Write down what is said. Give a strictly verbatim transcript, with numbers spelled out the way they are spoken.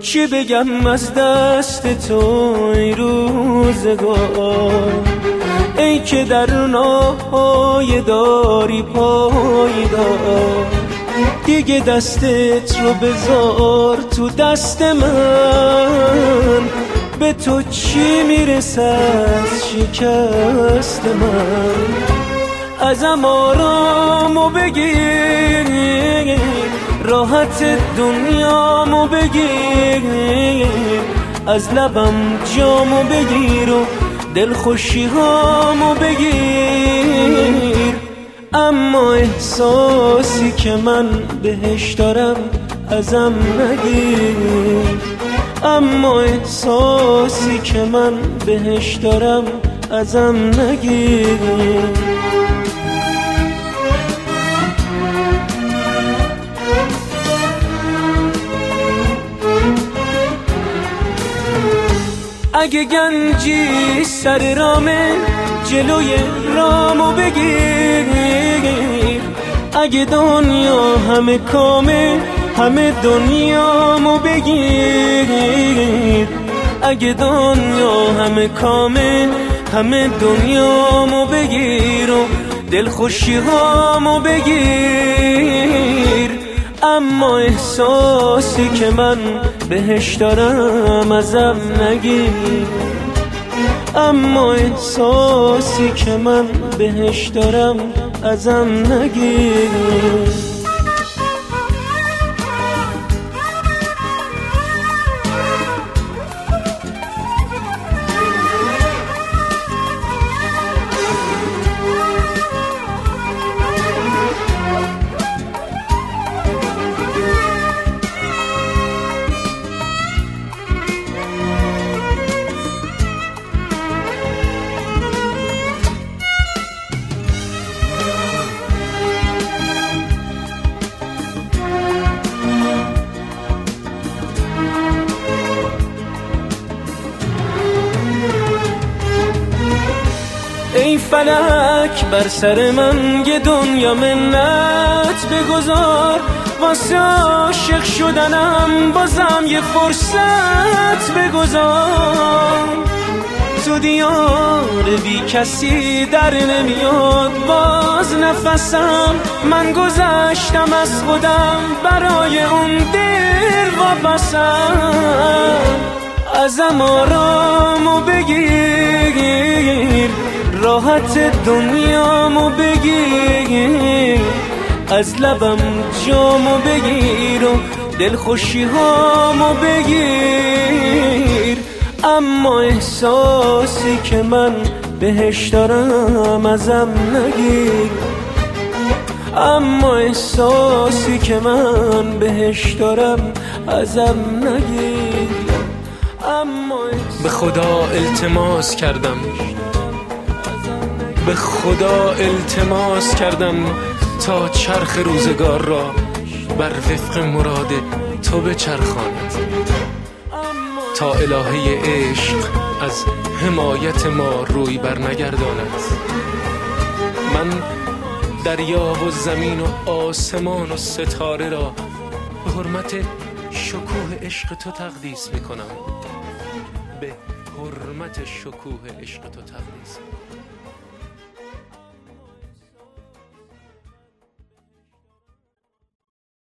چی بگم از دست تو ای روزگار، ای که در ناهای داری پایدار. دیگه دستت رو بذار تو دست من، به تو چی میرسه از شکست من. ازم آرامو بگیر، راحت دنیامو بگیر، از لبم جامو بگیر و دلخوشی هامو بگیر. اما احساسی که من بهش دارم ازم نگیر، اما احساسی که من بهش دارم ازم نگیر. اگه گنجی سر رامه جلوی رامو بگیر، اگه دنیا همه کامه همه دنیامو بگیر، اگه دنیا همه کامه همه دنیامو بگیر و دلخوشی هامو بگیر. اما احساسی که من بهش دارم ازم نگیر، اما احساسی که من بهش دارم ازم نگیر. ای فلک بر سر من یه دنیا منت بگذار، واسه عاشق شدنم بازم یه فرصت بگذار. تو دیار بی کسی در نمیاد باز نفسم، من گذشتم از خودم برای اون دیر وابستم. ازم آرامو بگیر، راحت دنیامو بگیر، از لبم جامو بگیر و دلخوشی هامو بگیر. اما احساسی که من بهش دارم ازم نگیر، اما احساسی که من بهش دارم ازم نگیر. به خدا التماس کردم، به خدا التماس کردم تا چرخ روزگار را بر وفق مراد تو بچرخاند، تا الهه عشق از حمایت ما روی بر نگرداند. من دریا و زمین و آسمان و ستاره را به حرمت شکوه عشق تو تقدیس میکنم، به حرمت شکوه عشق تو تقدیس میکنم.